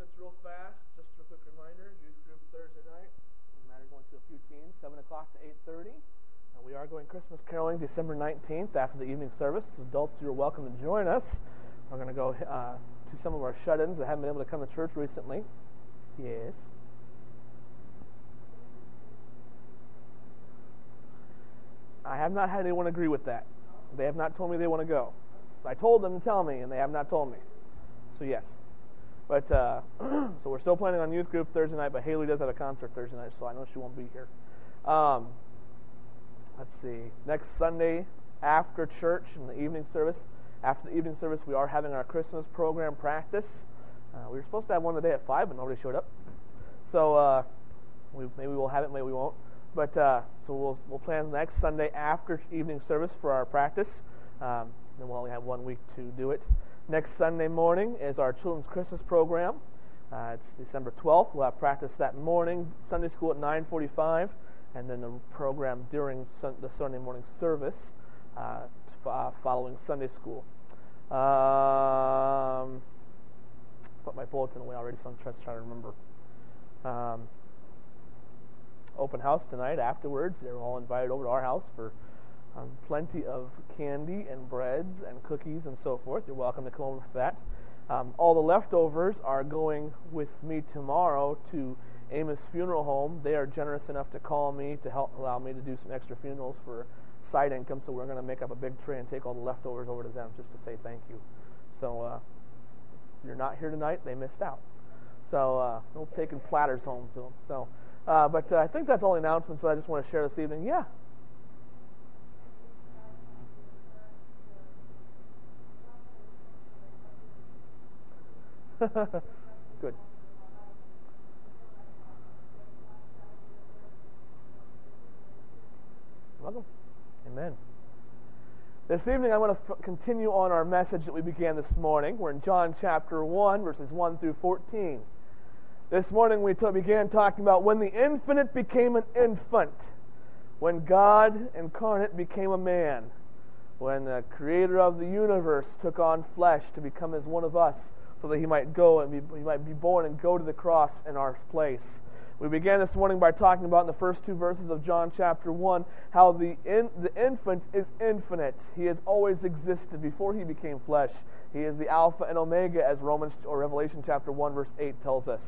announcements real fast. Just a quick reminder, youth group Thursday night. It matters only to a few teens, 7 o'clock to 8:30. We are going Christmas caroling December 19th after the evening service. Adults, you're welcome to join us. We're going to go to some of our shut-ins that haven't been able to come to church recently. Yes. I have not had anyone agree with that. They have not told me they want to go. So I told them to tell me, and they have not told me. So yes. But so we're still planning on youth group Thursday night, but Haley does have a concert Thursday night, so I know she won't be here. Let's see. Next Sunday after church in the evening service, after the evening service, we are having our Christmas program practice. We were supposed to have one today at 5, but nobody showed up. So maybe we'll have it, maybe we won't. But so we'll plan next Sunday after evening service for our practice. Then we'll only have 1 week to do it. Next Sunday morning is our Children's Christmas program. It's December 12th. We'll have practice that morning, Sunday school at 9:45, and then the program during the Sunday morning service following Sunday school. Put my bulletin away already, so I'm trying to remember. Open house tonight afterwards. They're all invited over to our house for plenty of candy and breads and cookies and so forth. You're welcome to come over for that. All the leftovers are going with me tomorrow to Amos Funeral Home. They are generous enough to call me to help allow me to do some extra funerals for side income, so we're going to make up a big tray and take all the leftovers over to them just to say thank you. So if you're not here tonight, they missed out. So we'll be taking platters home to them. So, but I think that's all the announcements that I just want to share this evening. Yeah. Good. Welcome. Amen. This evening I want to continue on our message that we began this morning. We're in John chapter 1, verses 1 through 14. This morning we began talking about when the infinite became an infant, when God incarnate became a man, when the creator of the universe took on flesh to become as one of us, so that he might go and he might be born and go to the cross in our place. We began this morning by talking about in the first 2 verses of John chapter 1 how the infant is infinite. He has always existed before he became flesh. He is the Alpha and Omega, as Romans or Revelation chapter 1 verse 8 tells us.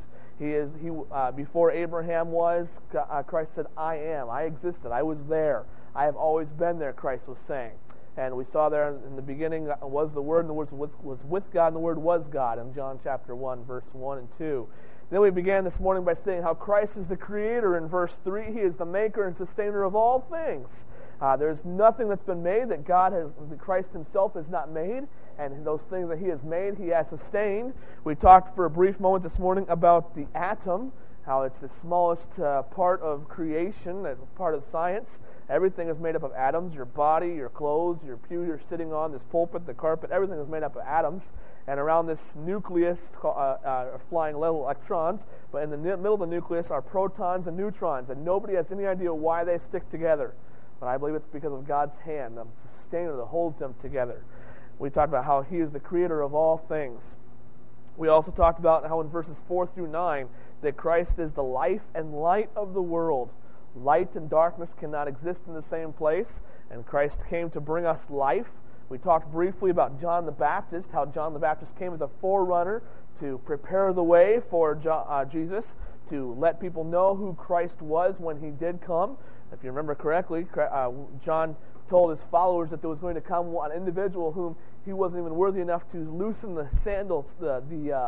Before Abraham was, Christ said, I am. I existed. I was there. I have always been there, Christ was saying. And we saw there in the beginning was the Word, and the Word was with God, and the Word was God, in John chapter 1, verse 1 and 2. Then we began this morning by saying how Christ is the Creator in verse 3. He is the maker and sustainer of all things. There's nothing that's been made that Christ Himself has not made, and those things that He has made, He has sustained. We talked for a brief moment this morning about the atom, how it's the smallest part of creation, part of science. Everything is made up of atoms. Your body, your clothes, your pew you're sitting on, this pulpit, the carpet, everything is made up of atoms. And around this nucleus are flying little electrons. But in the middle of the nucleus are protons and neutrons. And nobody has any idea why they stick together. But I believe it's because of God's hand, the sustainer that holds them together. We talked about how He is the creator of all things. We also talked about how in verses 4 through 9 that Christ is the life and light of the world. Light and darkness cannot exist in the same place, and Christ came to bring us life. We talked briefly about John the Baptist, how John the Baptist came as a forerunner to prepare the way for Jesus, to let people know who Christ was when He did come. If you remember correctly, John told his followers that there was going to come an individual whom he wasn't even worthy enough to loosen the sandals, the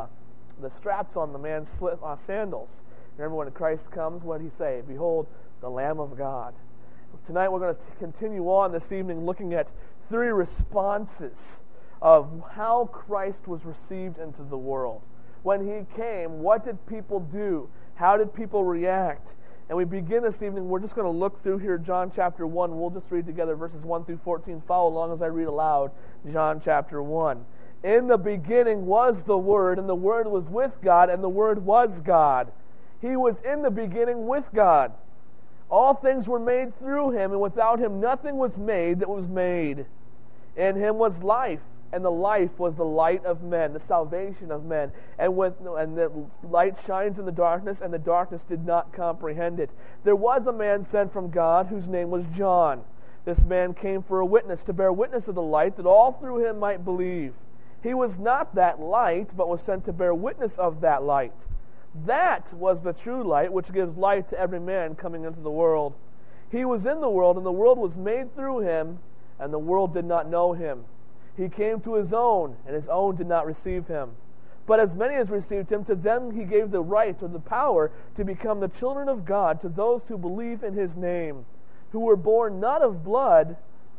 straps on the man's sandals. Remember when Christ comes, what did He say? Behold, the Lamb of God. Tonight we're going to continue on this evening looking at 3 responses of how Christ was received into the world. When He came, what did people do? How did people react? And we begin this evening, we're just going to look through here John chapter 1. We'll just read together verses 1 through 14. Follow along as I read aloud John chapter 1. In the beginning was the Word, and the Word was with God, and the Word was God. He was in the beginning with God. All things were made through Him, and without Him nothing was made that was made. In Him was life, and the life was the light of men, the salvation of men. And the light shines in the darkness, and the darkness did not comprehend it. There was a man sent from God whose name was John. This man came for a witness, to bear witness of the light, that all through him might believe. He was not that light, but was sent to bear witness of that light. That was the true light, which gives light to every man coming into the world. He was in the world, and the world was made through him, and the world did not know him. He came to his own, and his own did not receive him. But as many as received him, to them he gave the right or the power to become the children of God, to those who believe in his name, who were born not of blood,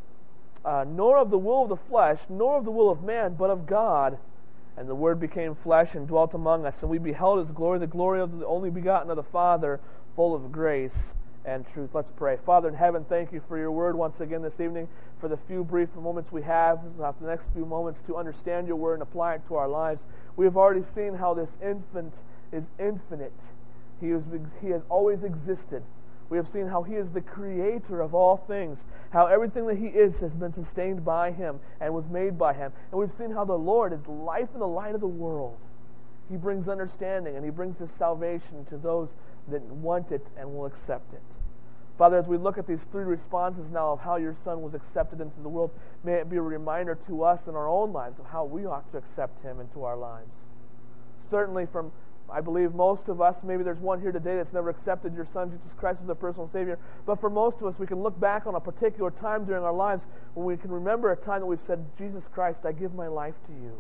nor of the will of the flesh, nor of the will of man, but of God. And the Word became flesh and dwelt among us, and we beheld his glory, the glory of the only begotten of the Father, full of grace and truth. Let's pray. Father in heaven, thank you for your Word once again this evening, for the few brief moments we have, the next few moments to understand your Word and apply it to our lives. We have already seen how this infant is infinite. He has always existed. We have seen how he is the creator of all things, how everything that he is has been sustained by him and was made by him. And we've seen how the Lord is life and the light of the world. He brings understanding, and he brings his salvation to those that want it and will accept it. Father, as we look at these three responses now of how your Son was accepted into the world, may it be a reminder to us in our own lives of how we ought to accept him into our lives. Certainly from, I believe, most of us, maybe there's one here today that's never accepted your Son, Jesus Christ, as their personal Savior. But for most of us, we can look back on a particular time during our lives when we can remember a time that we've said, Jesus Christ, I give my life to you.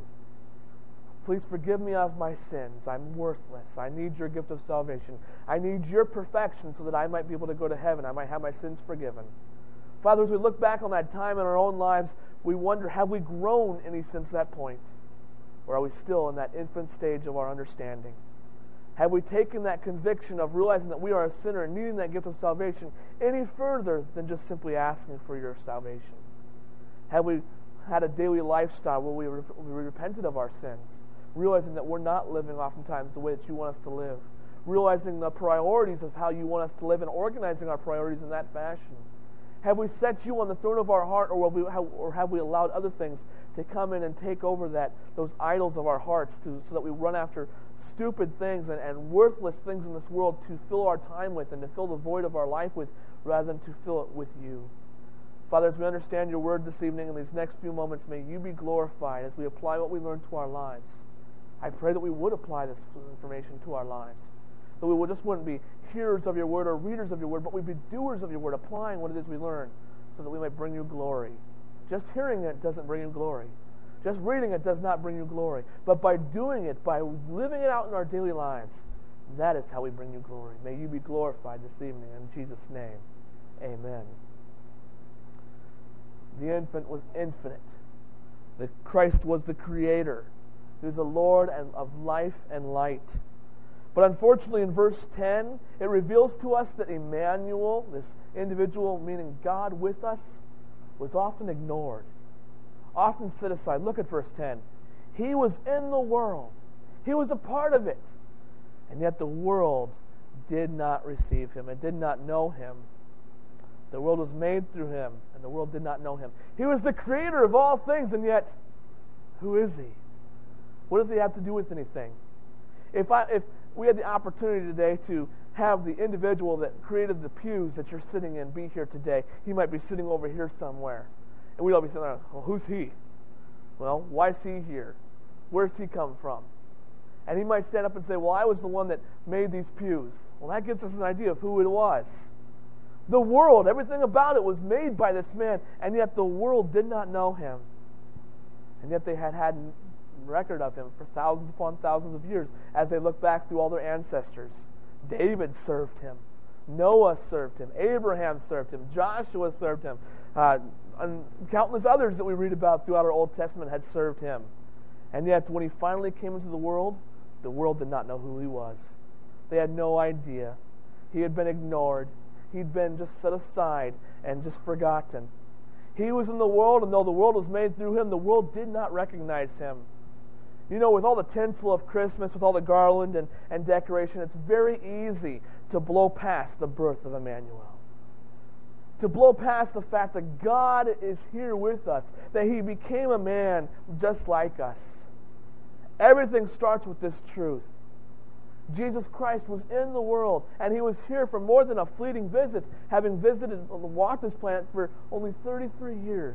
Please forgive me of my sins. I'm worthless. I need your gift of salvation. I need your perfection so that I might be able to go to heaven. I might have my sins forgiven. Father, as we look back on that time in our own lives, we wonder, have we grown any since that point? Or are we still in that infant stage of our understanding? Have we taken that conviction of realizing that we are a sinner and needing that gift of salvation any further than just simply asking for your salvation? Have we had a daily lifestyle where we repented of our sins, realizing that we're not living oftentimes the way that you want us to live, realizing the priorities of how you want us to live and organizing our priorities in that fashion? Have we set you on the throne of our heart, or have we allowed other things to come in and take over those idols of our hearts so that we run after stupid things and worthless things in this world to fill our time with and to fill the void of our life with, rather than to fill it with you? Father, as we understand your word this evening, in these next few moments, may you be glorified as we apply what we learn to our lives. I pray that we would apply this information to our lives, that we just wouldn't be hearers of your word or readers of your word, but we'd be doers of your word, applying what it is we learn so that we might bring you glory. Just hearing it doesn't bring you glory. Just reading it does not bring you glory. But by doing it, by living it out in our daily lives, that is how we bring you glory. May you be glorified this evening. In Jesus' name, amen. The infant was infinite. The Christ was the Creator. He was the Lord of life and light. But unfortunately, in verse 10, it reveals to us that Emmanuel, this individual meaning God with us, was often ignored, often set aside. Look at verse 10. He was in the world. He was a part of it. And yet the world did not receive him and did not know him. The world was made through him, and the world did not know him. He was the creator of all things, and yet, who is he? What does he have to do with anything? If we had the opportunity today to have the individual that created the pews that you're sitting in be here today, he might be sitting over here somewhere. And we'd all be saying, well, who's he? Well, why is he here? Where's he come from? And he might stand up and say, well, I was the one that made these pews. Well, that gives us an idea of who it was. The world, everything about it was made by this man, and yet the world did not know him. And yet they had record of him for thousands upon thousands of years as they look back through all their ancestors. David served him. Noah served him. Abraham served him. Joshua served him. And countless others that we read about throughout our Old Testament had served him. And yet when he finally came into the world did not know who he was. They had no idea. He had been ignored. He'd been just set aside and just forgotten. He was in the world, and though the world was made through him, the world did not recognize him. You know, with all the tinsel of Christmas, with all the garland and decoration, it's very easy to blow past the birth of Emmanuel. to blow past the fact that God is here with us, that He became a man just like us. Everything starts with this truth. Jesus Christ was in the world, and He was here for more than a fleeting visit, having visited and walked this planet for only 33 years.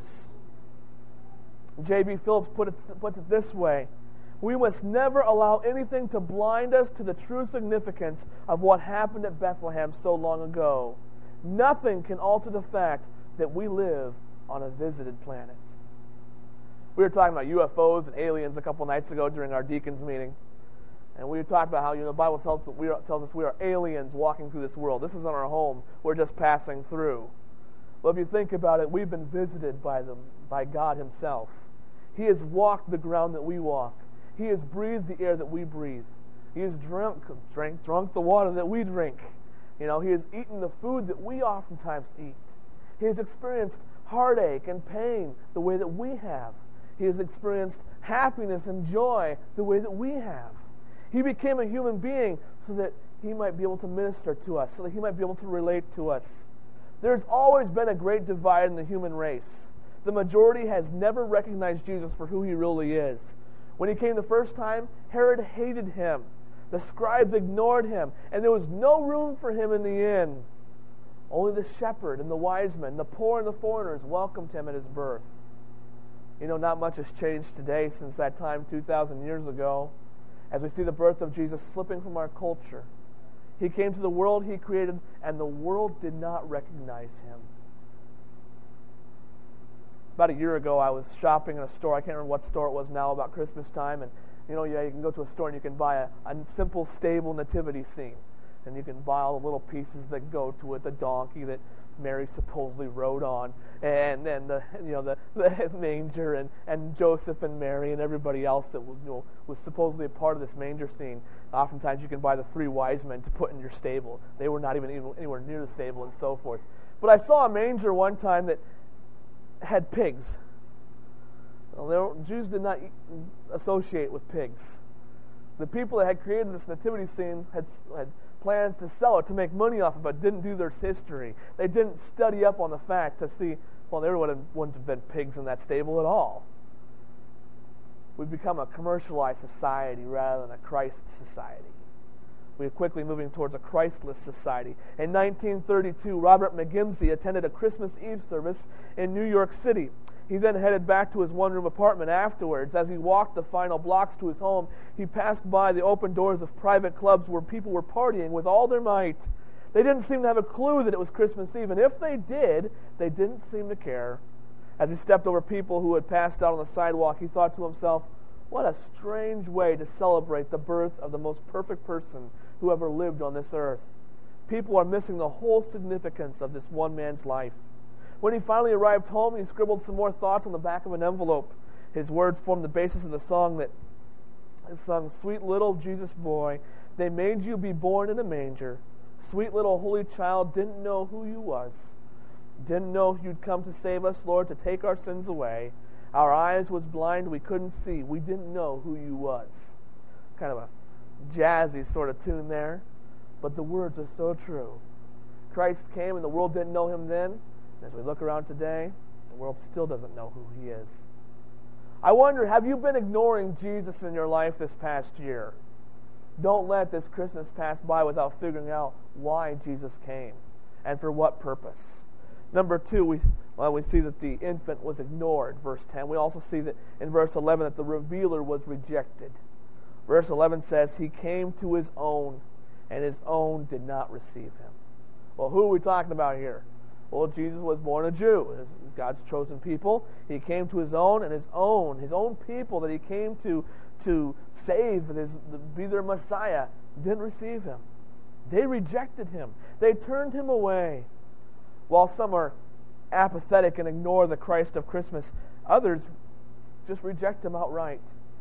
J.B. Phillips puts it this way: we must never allow anything to blind us to the true significance of what happened at Bethlehem so long ago. Nothing can alter the fact that we live on a visited planet. We were talking about UFOs and aliens a couple nights ago during our deacons meeting. And we talked about how the Bible tells us we are aliens walking through this world. This isn't our home. We're just passing through. Well, if you think about it, we've been visited by God Himself. He has walked the ground that we walk. He has breathed the air that we breathe. He has drunk the water that we drink. He has eaten the food that we oftentimes eat. He has experienced heartache and pain the way that we have. He has experienced happiness and joy the way that we have. He became a human being so that He might be able to minister to us, so that He might be able to relate to us. There's always been a great divide in the human race. The majority has never recognized Jesus for who He really is. When He came the first time, Herod hated Him. The scribes ignored Him, and there was no room for Him in the inn. Only the shepherd and the wise men, the poor and the foreigners welcomed Him at His birth. Not much has changed today since that time 2,000 years ago. As we see the birth of Jesus slipping from our culture, He came to the world He created, and the world did not recognize Him. About a year ago, I was shopping in a store. I can't remember what store it was now, about Christmas time, and you can go to a store and you can buy a simple stable nativity scene, and you can buy all the little pieces that go to it, the donkey that Mary supposedly rode on, and then the manger and Joseph and Mary and everybody else that was supposedly a part of this manger scene. Oftentimes you can buy the 3 wise men to put in your stable. They were not even anywhere near the stable and so forth. But I saw a manger one time that had pigs. Jews did not associate with pigs. The people that had created this nativity scene had plans to sell it, to make money off of it, but didn't do their history. They didn't study up on the fact to see, there wouldn't have been pigs in that stable at all. We've become a commercialized society rather than a Christ society. We're quickly moving towards a Christless society. In 1932, Robert McGimsey attended a Christmas Eve service in New York City. He then headed back to his one-room apartment afterwards. As he walked the final blocks to his home, he passed by the open doors of private clubs where people were partying with all their might. They didn't seem to have a clue that it was Christmas Eve, and if they did, they didn't seem to care. As he stepped over people who had passed out on the sidewalk, he thought to himself, what a strange way to celebrate the birth of the most perfect person who ever lived on this earth. People are missing the whole significance of this one man's life. When he finally arrived home, he scribbled some more thoughts on the back of an envelope. His words formed the basis of the song that is sung, Sweet little Jesus boy, they made you be born in a manger. Sweet little holy child, didn't know who you was. Didn't know you'd come to save us, Lord, to take our sins away. Our eyes was blind, we couldn't see. We didn't know who you was. Kind of a jazzy sort of tune there, but the words are so true. Christ came and the world didn't know Him then. As we look around today, the world still doesn't know who He is. I wonder, have you been ignoring Jesus in your life this past year? Don't let this Christmas pass by without figuring out why Jesus came and for what purpose. Number 2, we see that the infant was ignored, verse 10. We also see that in verse 11 that the revealer was rejected. Verse 11 says, He came to His own, and His own did not receive Him. Well, who are we talking about here? Well, Jesus was born a Jew, God's chosen people. He came to His own, and His own people that He came to save, be their Messiah, didn't receive Him. They rejected Him. They turned Him away. While some are apathetic and ignore the Christ of Christmas, others just reject Him outright.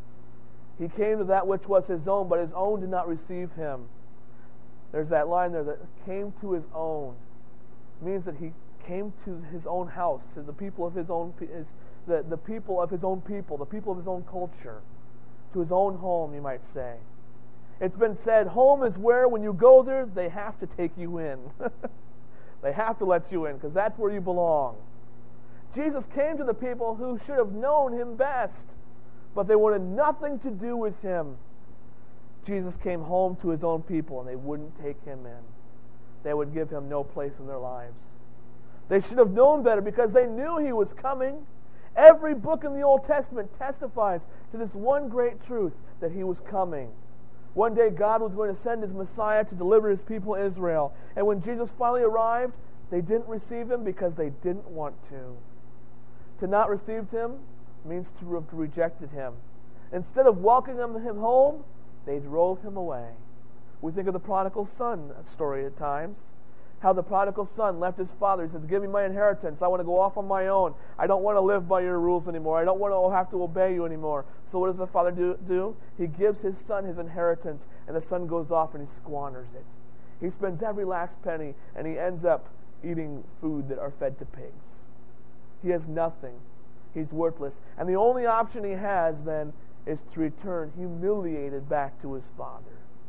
He came to that which was His own, but His own did not receive Him. There's that line there that came to His own. It means that He came to His own house, to the people of His own, the people of His own people, the people of His own culture, to His own home, you might say. It's been said, home is where when you go there, they have to take you in. They have to let you in because that's where you belong. Jesus came to the people who should have known Him best, but they wanted nothing to do with Him. Jesus came home to His own people, and they wouldn't take Him in. They would give Him no place in their lives. They should have known better because they knew He was coming. Every book in the Old Testament testifies to this one great truth, that He was coming. One day God was going to send His Messiah to deliver His people Israel. And when Jesus finally arrived, they didn't receive Him because they didn't want to. To not receive Him means to have rejected Him. Instead of welcoming Him home, they drove Him away. We think of the prodigal son story at times. How the prodigal son left his father. He says, give me my inheritance. I want to go off on my own. I don't want to live by your rules anymore. I don't want to have to obey you anymore. So what does the father do? He gives his son his inheritance, and the son goes off and he squanders it. He spends every last penny, and he ends up eating food that are fed to pigs. He has nothing. He's worthless. And the only option he has then is to return humiliated back to his father.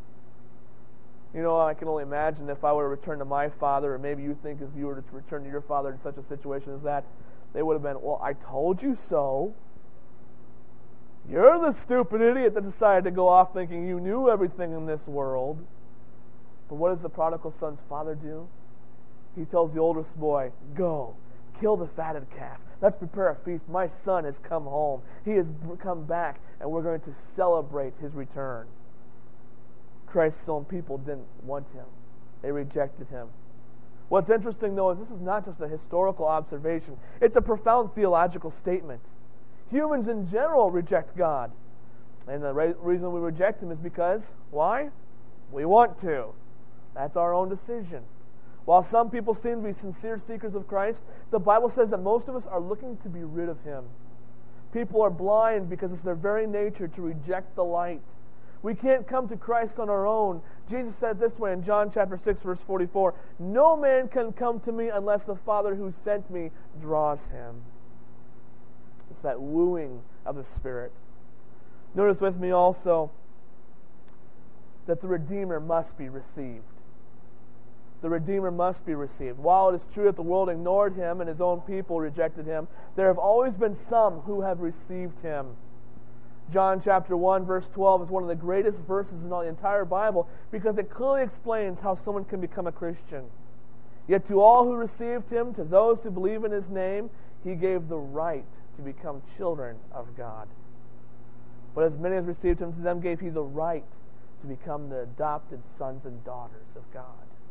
You know, I can only imagine if I were to return to my father, or maybe you think if you were to return to your father in such a situation as that, they would have been, well, I told you so. You're the stupid idiot that decided to go off thinking you knew everything in this world. But what does the prodigal son's father do? He tells the oldest boy, go, kill the fatted calf. Let's prepare a feast. My son has come home. He has come back, and we're going to celebrate his return. Christ's own people didn't want Him. They rejected Him. What's interesting, though, is this is not just a historical observation. It's a profound theological statement. Humans in general reject God. And the reason we reject Him is because, why? We want to. That's our own decision. While some people seem to be sincere seekers of Christ, the Bible says that most of us are looking to be rid of Him. People are blind because it's their very nature to reject the light. We can't come to Christ on our own. Jesus said it this way in John chapter 6, verse 44, no man can come to me unless the Father who sent me draws him. It's that wooing of the Spirit. Notice with me also that the Redeemer must be received. The Redeemer must be received. While it is true that the world ignored Him and His own people rejected Him, there have always been some who have received Him. John chapter 1 verse 12 is one of the greatest verses in all the entire Bible because it clearly explains how someone can become a Christian. Yet to all who received Him, to those who believe in His name, He gave the right to become children of God. But as many as received Him, to them gave He the right to become the adopted sons and daughters of God.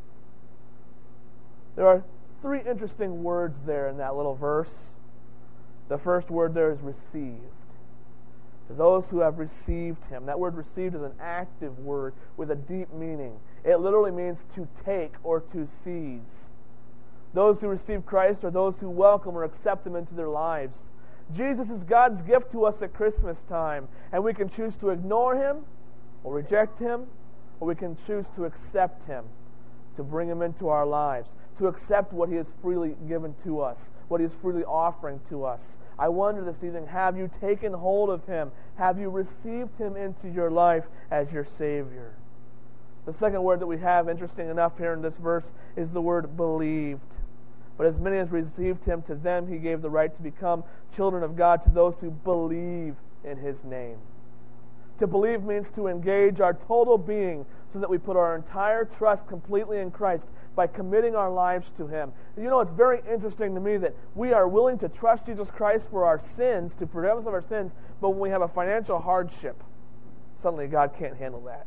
There are three interesting words there in that little verse. The first word there is received. To those who have received Him. That word received is an active word with a deep meaning. It literally means to take or to seize. Those who receive Christ are those who welcome or accept Him into their lives. Jesus is God's gift to us at Christmas time, and we can choose to ignore Him or reject Him, or we can choose to accept Him, to bring Him into our lives, to accept what He has freely given to us, what He is freely offering to us. I wonder this evening, have you taken hold of Him? Have you received Him into your life as your Savior? The second word that we have, interesting enough here in this verse, is the word believed. But as many as received Him, to them He gave the right to become children of God, to those who believe in His name. To believe means to engage our total being so that we put our entire trust completely in Christ by committing our lives to Him. You know, it's very interesting to me that we are willing to trust Jesus Christ for our sins, to forgive us of our sins, but when we have a financial hardship, suddenly God can't handle that.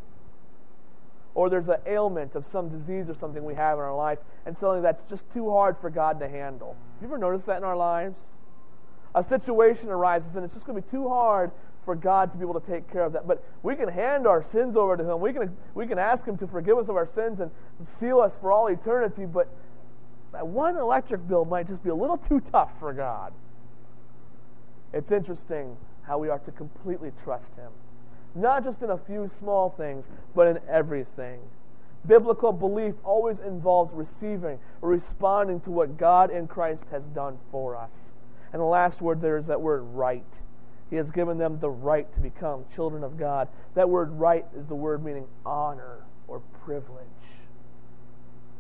Or there's an ailment of some disease or something we have in our life, and suddenly that's just too hard for God to handle. Have you ever noticed that in our lives? A situation arises and it's just going to be too hard for God to be able to take care of that. But we can hand our sins over to Him. We can ask Him to forgive us of our sins and seal us for all eternity, but that one electric bill might just be a little too tough for God. It's interesting how we are to completely trust Him. Not just in a few small things, but in everything. Biblical belief always involves receiving or responding to what God in Christ has done for us. And the last word there is that word right. He has given them the right to become children of God. That word right is the word meaning honor or privilege.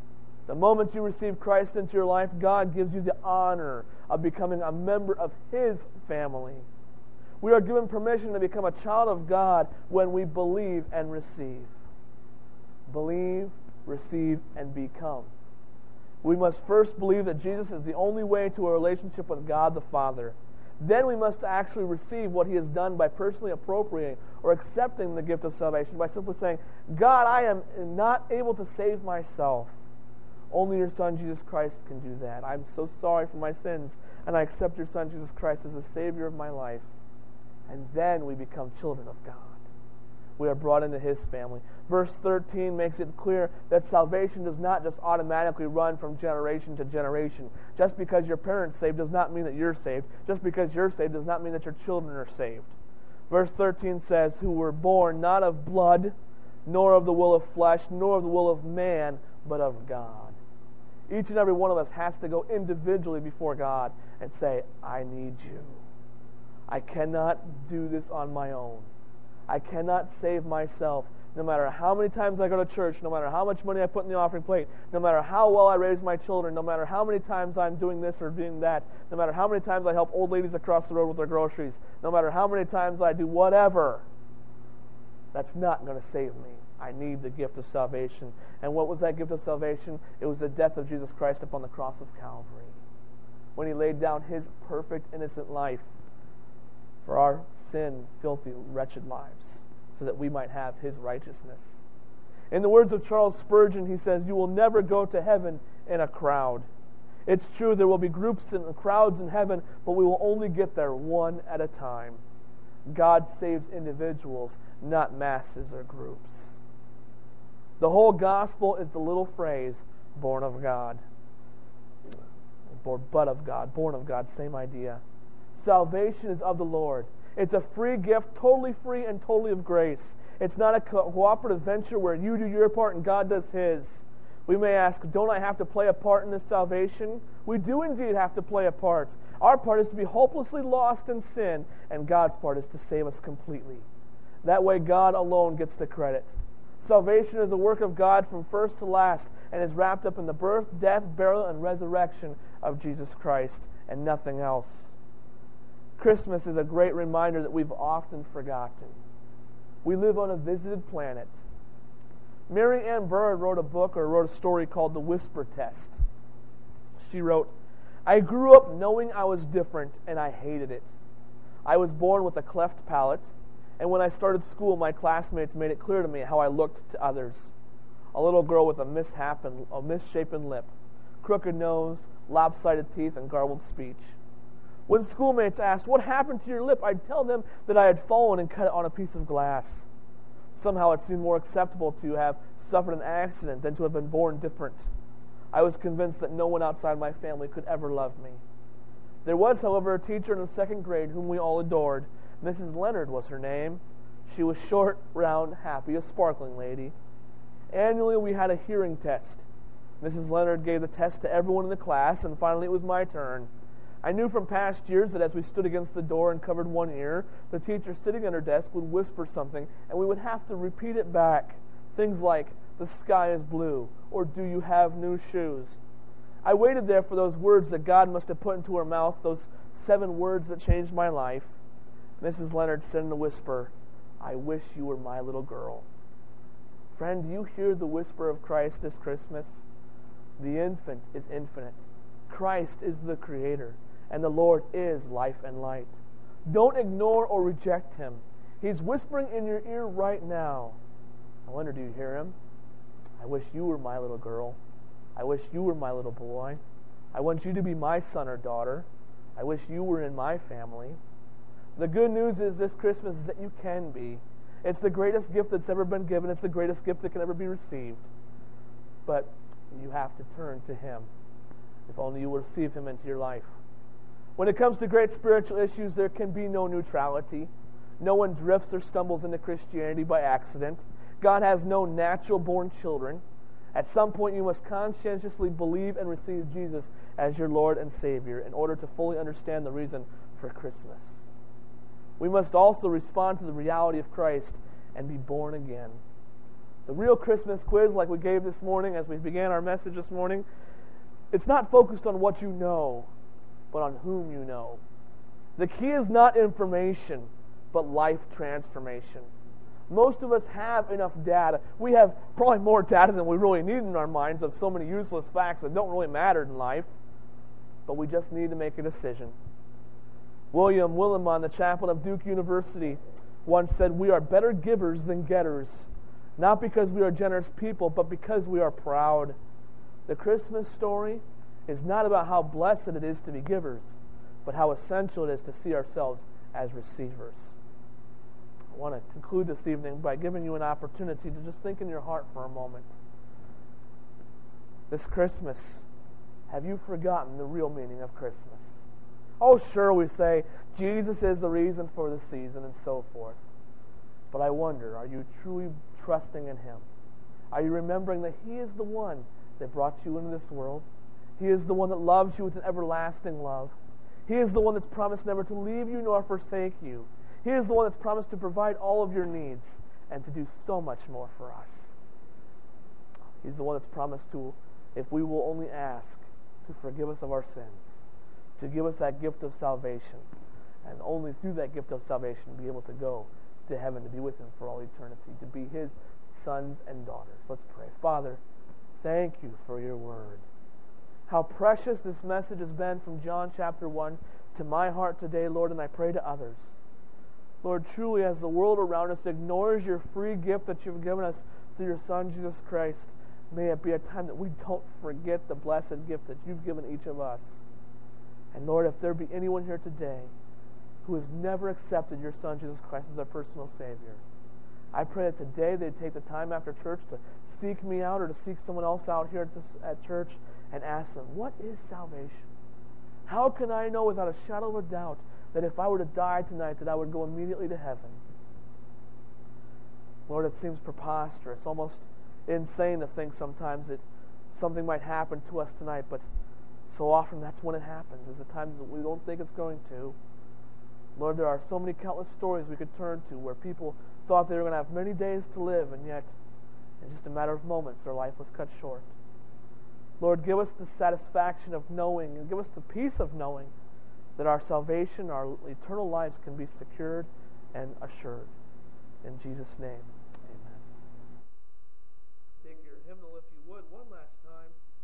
The moment you receive Christ into your life, God gives you the honor of becoming a member of His family. We are given permission to become a child of God when we believe and receive. Believe, receive, and become. We must first believe that Jesus is the only way to a relationship with God the Father. Then we must actually receive what He has done by personally appropriating or accepting the gift of salvation by simply saying, God, I am not able to save myself. Only your Son, Jesus Christ, can do that. I'm so sorry for my sins, and I accept your Son, Jesus Christ, as the Savior of my life. And then we become children of God. We are brought into His family. Verse 13 makes it clear that salvation does not just automatically run from generation to generation. Just because your parents saved does not mean that you're saved. Just because you're saved does not mean that your children are saved. Verse 13 says, who were born not of blood, nor of the will of flesh, nor of the will of man, but of God. Each and every one of us has to go individually before God and say, I need you. I cannot do this on my own. I cannot save myself. No matter how many times I go to church, no matter how much money I put in the offering plate, no matter how well I raise my children, no matter how many times I'm doing this or doing that, no matter how many times I help old ladies across the road with their groceries, no matter how many times I do whatever, that's not going to save me. I need the gift of salvation. And what was that gift of salvation? It was the death of Jesus Christ upon the cross of Calvary, when He laid down His perfect, innocent life for our sin, filthy, wretched lives, so that we might have His righteousness. In the words of Charles Spurgeon, he says, you will never go to heaven in a crowd. It's true, there will be groups and crowds in heaven, but we will only get there one at a time. God saves individuals, not masses or groups. The whole gospel is the little phrase, born of God. Or but of God, born of God, same idea. Salvation is of the Lord. It's a free gift, totally free and totally of grace. It's not a cooperative venture where you do your part and God does His. We may ask, don't I have to play a part in this salvation? We do indeed have to play a part. Our part is to be hopelessly lost in sin, and God's part is to save us completely. That way God alone gets the credit. Salvation is a work of God from first to last, and is wrapped up in the birth, death, burial, and resurrection of Jesus Christ, and nothing else. Christmas is a great reminder that we've often forgotten. We live on a visited planet. Mary Ann Bird wrote a story called The Whisper Test. She wrote, I grew up knowing I was different, and I hated it. I was born with a cleft palate, and when I started school, my classmates made it clear to me how I looked to others. A little girl with a misshapen lip, crooked nose, lopsided teeth, and garbled speech. When schoolmates asked, what happened to your lip? I'd tell them that I had fallen and cut it on a piece of glass. Somehow it seemed more acceptable to have suffered an accident than to have been born different. I was convinced that no one outside my family could ever love me. There was, however, a teacher in the second grade whom we all adored. Mrs. Leonard was her name. She was short, round, happy, a sparkling lady. Annually we had a hearing test. Mrs. Leonard gave the test to everyone in the class, and finally it was my turn. I knew from past years that as we stood against the door and covered one ear, the teacher sitting at her desk would whisper something, and we would have to repeat it back. Things like, the sky is blue, or do you have new shoes? I waited there for those words that God must have put into her mouth, those 7 words that changed my life. Mrs. Leonard said in a whisper, I wish you were my little girl. Friend, do you hear the whisper of Christ this Christmas? The infant is infinite. Christ is the Creator, and the Lord is life and light. Don't ignore or reject Him. He's whispering in your ear right now. I wonder, do you hear Him? I wish you were my little girl. I wish you were my little boy. I want you to be my son or daughter. I wish you were in my family. The good news is this Christmas is that you can be. It's the greatest gift that's ever been given. It's the greatest gift that can ever be received. But you have to turn to Him. If only you will receive Him into your life. When it comes to great spiritual issues, there can be no neutrality. No one drifts or stumbles into Christianity by accident. God has no natural-born children. At some point, you must conscientiously believe and receive Jesus as your Lord and Savior in order to fully understand the reason for Christmas. We must also respond to the reality of Christ and be born again. The real Christmas quiz, like we gave this morning as we began our message this morning, it's not focused on what you know, but on whom you know. The key is not information, but life transformation. Most of us have enough data. We have probably more data than we really need in our minds of so many useless facts that don't really matter in life, but we just need to make a decision. William Willimon, the chaplain of Duke University, once said, "We are better givers than getters, not because we are generous people, but because we are proud." The Christmas story is not about how blessed it is to be givers, but how essential it is to see ourselves as receivers. I want to conclude this evening by giving you an opportunity to just think in your heart for a moment. This Christmas, have you forgotten the real meaning of Christmas? Oh, sure, we say Jesus is the reason for the season and so forth. But I wonder, are you truly trusting in Him? Are you remembering that He is the one that brought you into this world? He is the one that loves you with an everlasting love. He is the one that's promised never to leave you nor forsake you. He is the one that's promised to provide all of your needs and to do so much more for us. He's the one that's promised to, if we will only ask, to forgive us of our sins, to give us that gift of salvation, and only through that gift of salvation be able to go to heaven to be with Him for all eternity, to be His sons and daughters. Let's pray. Father, thank you for your word. How precious this message has been from John chapter 1 to my heart today, Lord, and I pray to others. Lord, truly, as the world around us ignores your free gift that you've given us through your Son, Jesus Christ, may it be a time that we don't forget the blessed gift that you've given each of us. And Lord, if there be anyone here today who has never accepted your Son, Jesus Christ, as their personal Savior, I pray that today they'd take the time after church to seek me out or to seek someone else out here at church and ask them, what is salvation? How can I know without a shadow of a doubt that if I were to die tonight that I would go immediately to heaven? Lord, it seems preposterous, almost insane to think sometimes that something might happen to us tonight, but so often that's when it happens, is the times that we don't think it's going to. Lord, there are so many countless stories we could turn to where people thought they were going to have many days to live, and yet in just a matter of moments their life was cut short. Lord, give us the satisfaction of knowing, and give us the peace of knowing that our salvation, our eternal lives can be secured and assured. In Jesus' name, amen. Take your hymnal, if you would, one last time.